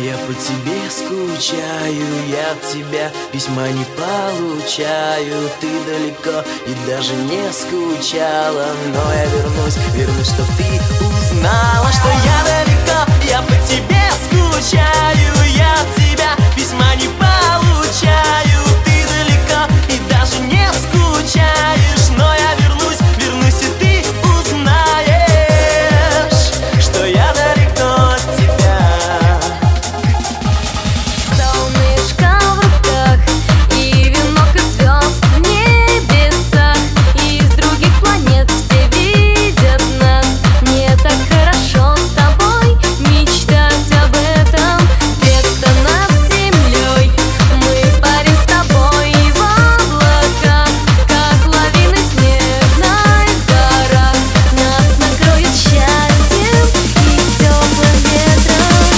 Я по тебе скучаю, я от тебя письма не получаю. Ты далеко и даже не скучала, но я вернусь, чтоб ты узнала, что я далеко, я по тебе скучаю. Я от тебя письма не получаю. Ты далеко и даже не скучаешь, но я вернусь, и ты узнаешь, что я далеко от тебя. Солнышко в руках и венок из звезд в небесах. Из других планет все видят нас. Мне так хорошо с тобой мечтать об этом. Где-то над землей мы парим с тобой в облаках, как лавины в снежной горах. Нас накроет счастьем и теплым ветром.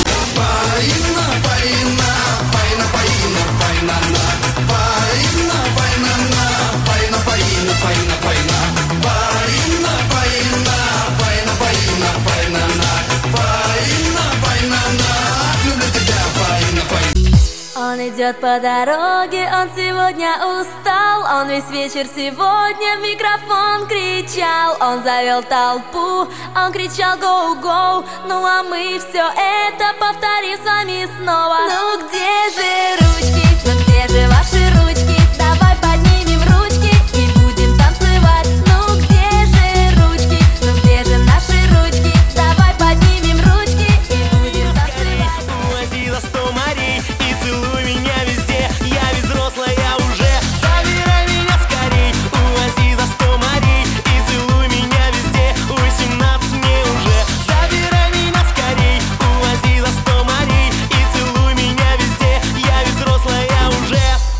Он идет по дороге, он сегодня устал. Он весь вечер сегодня в микрофон кричал. Он завел толпу, он кричал гоу-гоу. Ну а мы все это повторим с вами снова. Ну где же ручки, ну где же ваши ручки? Давай поднимем ручки и будем танцевать. Ну где же ручки, ну где же наши ручки? Давай поднимем ручки и будем танцевать. Увози за 100 морей и целуй меня везде. Я ведь взрослая уже, забирай меня скорей. Увози за 100 морей и целуй меня везде. 18 мне уже, забирай меня скорей. Увози за 100 морей и целуй меня везде. Я ведь взрослая уже.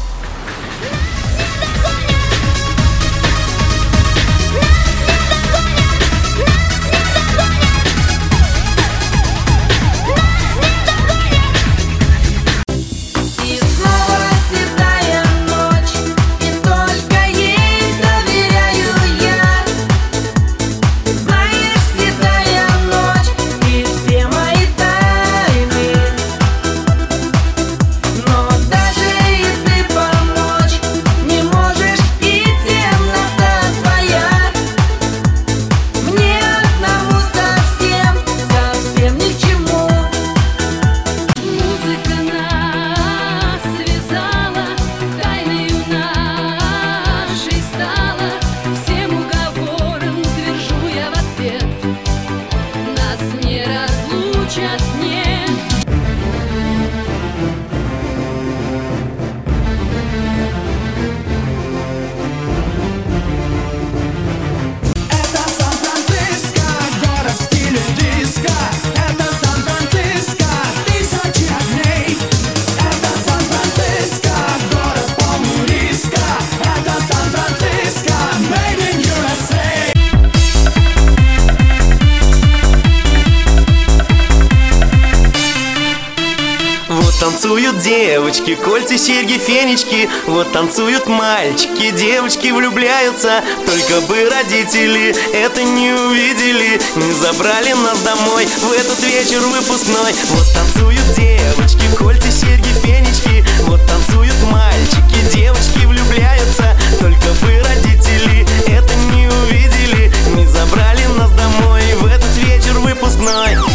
И снова седая ночь, и только ей доверяю я. Знаешь, седая ночь и все мои тайны. Но даже и ты помочь не можешь, и темнота твоя мне одному совсем ни к чему. Музыка нас связала, тайною нашей стала. Всем уговорам твержу я в ответ: нас не разлучат, нет. Это Сан-Франциско, город в стиле диско. Это Сан-Франциско, тысячи огней. Это Сан-Франциско, город полный риска. Это Сан-Франциско, made in USA. Вот танцуют девочки, кольца, серьги, фенечки. Вот танцуют мальчики, девочки влюбляются. Только бы родители это не увидели, не забрали нас домой в этот вечер выпускной. Вот танцуют девочки, кольца, серьги, фенечки. Вот танцуют мальчики, девочки влюбляются. Только бы родители это не увидели, не забрали нас домой в этот вечер выпускной.